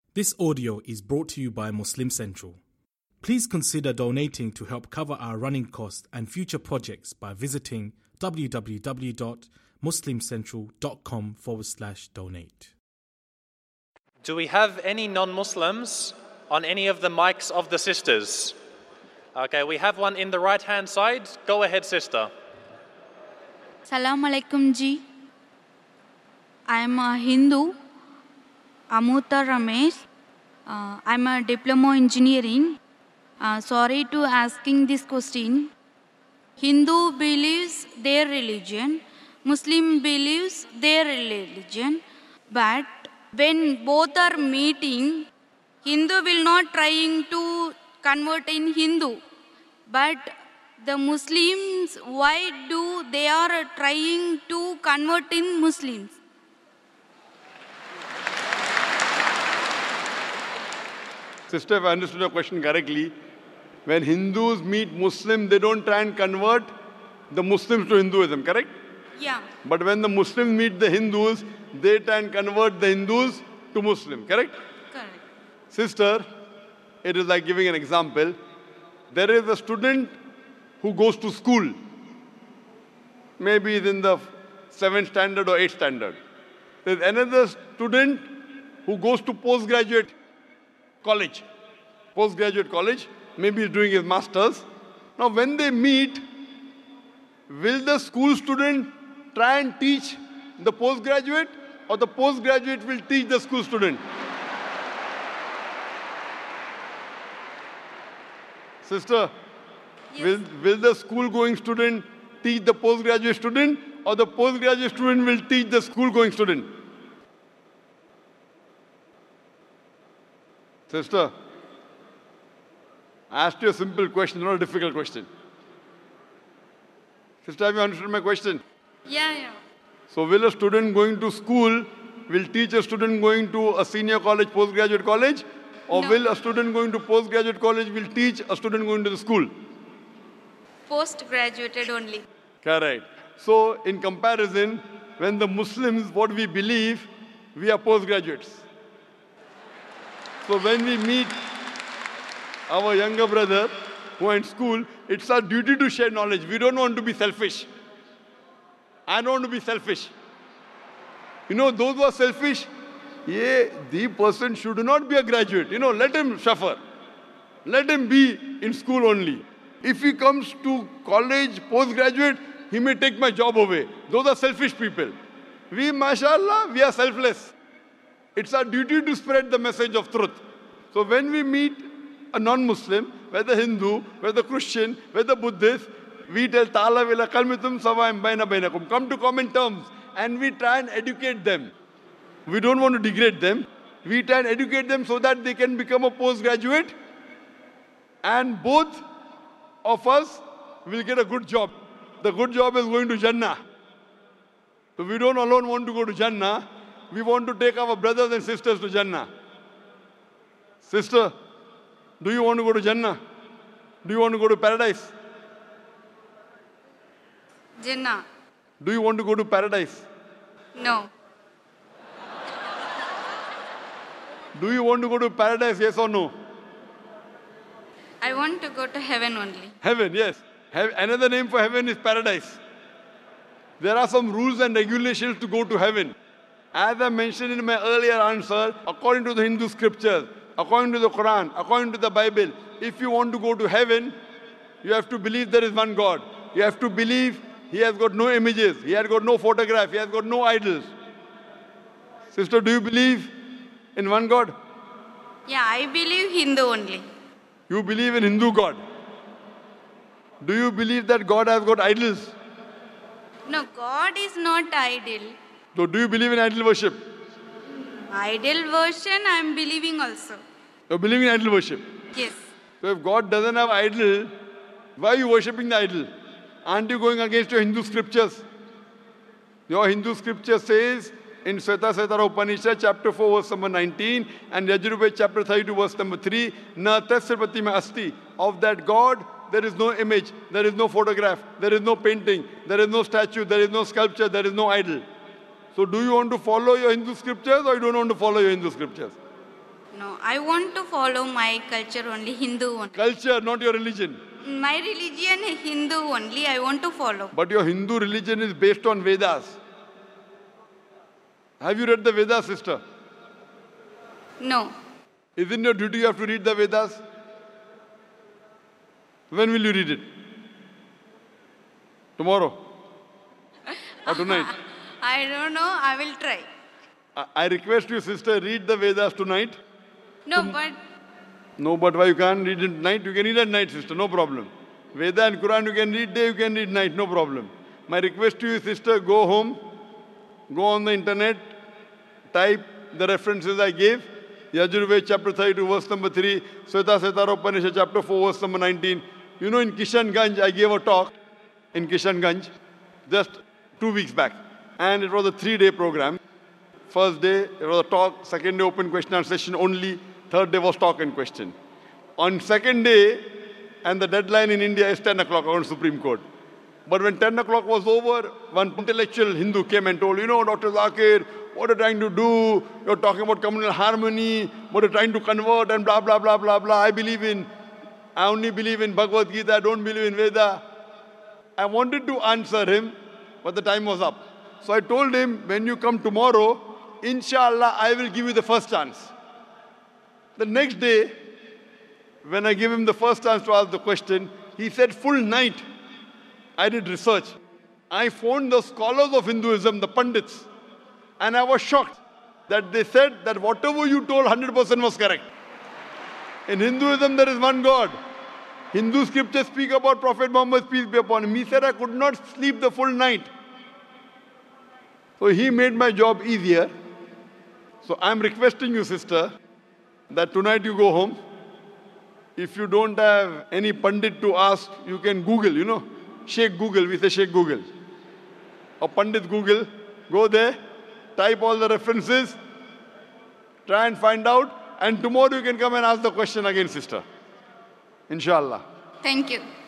This audio is brought to you by Muslim Central. Please consider donating to help cover our running costs and future projects by visiting www.muslimcentral.com/donate. Do we have any non-Muslims on any of the mics of the sisters? Okay, we have one in the right-hand side. Go ahead, sister. Salam alaikum ji. I am a Hindu, Amuta Ramesh. I'm a diploma engineering. Sorry to asking this question. Hindu believes their religion, Muslim believes their religion, but when both are meeting, Hindu will not trying to convert in Hindu, but the Muslims, why do they are trying to convert in Muslims? Sister, if I understood your question correctly, when Hindus meet Muslims, they don't try and convert the Muslims to Hinduism, correct? Yeah. But when the Muslims meet the Hindus, they try and convert the Hindus to Muslim, correct? Correct. Sister, it is like giving an example. There is a student who goes to school. Maybe he's in the 7th standard or 8th standard. There's another student who goes to postgraduate college. Postgraduate college. Maybe he's doing his master's. Now when they meet, will the school student try and teach the postgraduate, or the postgraduate will teach the school student? Sister, Yes. will the school-going student teach the postgraduate student, or the postgraduate student will teach the school-going student? Sister, I asked you a simple question, not a difficult question. Sister, have you understood my question? Yeah. So will a student going to school will teach a student going to a senior college, postgraduate college? Or No. will a student going to postgraduate college will teach a student going to the school? Post-graduated only. Correct. So in comparison, when the Muslims, what we believe, we are postgraduates. So when we meet our younger brother who are in school, it's our duty to share knowledge. We don't want to be selfish. I don't want to be selfish. You know, those who are selfish, the person should not be a graduate. Let him suffer. Let him be in school only. If he comes to college, postgraduate, he may take my job away. Those are selfish people. We, mashallah, we are selfless. It's our duty to spread the message of truth. So when we meet a non-Muslim, whether Hindu, whether Christian, whether Buddhist, we tell Ta'ala wila kalmitum sawa'im baina bainakum. Come to common terms. And we try and educate them. We don't want to degrade them. We try and educate them so that they can become a postgraduate. And both of us will get a good job. The good job is going to Jannah. So we don't alone want to go to Jannah. We want to take our brothers and sisters to Jannah. Sister, do you want to go to Jannah? Do you want to go to paradise? Jinnah. Do you want to go to paradise? No. Do you want to go to paradise, yes or no? I want to go to heaven only. Heaven, yes. Another name for heaven is paradise. There are some rules and regulations to go to heaven. As I mentioned in my earlier answer, according to the Hindu scriptures, according to the Quran, according to the Bible, if you want to go to heaven, you have to believe there is one God. You have to believe He has got no images, He has got no photograph, He has got no idols. Sister, do you believe in one God? Yeah, I believe Hindu only. You believe in Hindu God. Do you believe that God has got idols? No, God is not idol. So do you believe in idol worship? Idol version I am believing also. You believe in idol worship. Yes. So if God doesn't have idol, why are you worshipping the idol? Aren't you going against your Hindu scriptures? Your Hindu scripture says in Svetasvatara Upanishad, chapter 4, verse number 19, and Yajurveda, chapter 32, verse number 3, Na tasya pratima asti. Of that God, there is no image, there is no photograph, there is no painting, there is no statue, there is no sculpture, there is no idol. So do you want to follow your Hindu scriptures or you don't want to follow your Hindu scriptures? No, I want to follow my culture only, Hindu only. Culture, not your religion. My religion is Hindu only, I want to follow. But your Hindu religion is based on Vedas. Have you read the Vedas, sister? No. Isn't your duty you have to read the Vedas? When will you read it? Tomorrow? Or tonight? I don't know, I will try. I request you, sister, read the Vedas tonight. No, but No, but why you can't read it at night? You can read at night, sister, no problem. Veda and Quran you can read day, you can read night, no problem. My request to you, sister, go home, go on the internet, type the references I gave. Yajurved chapter 32, verse number 3, Svetasvatara Upanishad chapter 4, verse number 19. You know, in Kishanganj, I gave a talk in Kishanganj just 2 weeks back. And it was a 3-day program. First day, it was a talk. Second day, open question and session only. Third day was talk and question. On second day, and the deadline in India is 10 o'clock on Supreme Court. But when 10 o'clock was over, one intellectual Hindu came and told, you know, Dr. Zakir, what you're trying to do, you're talking about communal harmony, what you're trying to convert and blah, blah, blah, blah, blah. I only believe in Bhagavad Gita, I don't believe in Veda. I wanted to answer him, but the time was up. So I told him, when you come tomorrow, inshallah, I will give you the first chance. The next day, when I gave him the first chance to ask the question, he said, full night, I did research. I phoned the scholars of Hinduism, the Pandits, and I was shocked that they said that whatever you told 100% was correct. In Hinduism, there is one God. Hindu scriptures speak about Prophet Muhammad, peace be upon him. He said, I could not sleep the full night. So he made my job easier. So I'm requesting you, sister, that tonight you go home. If you don't have any Pandit to ask, you can Google, you know. Sheikh Google, we say Sheikh Google. Or Pandit Google, go there, type all the references, try and find out, and tomorrow you can come and ask the question again, sister. Inshallah. thank you.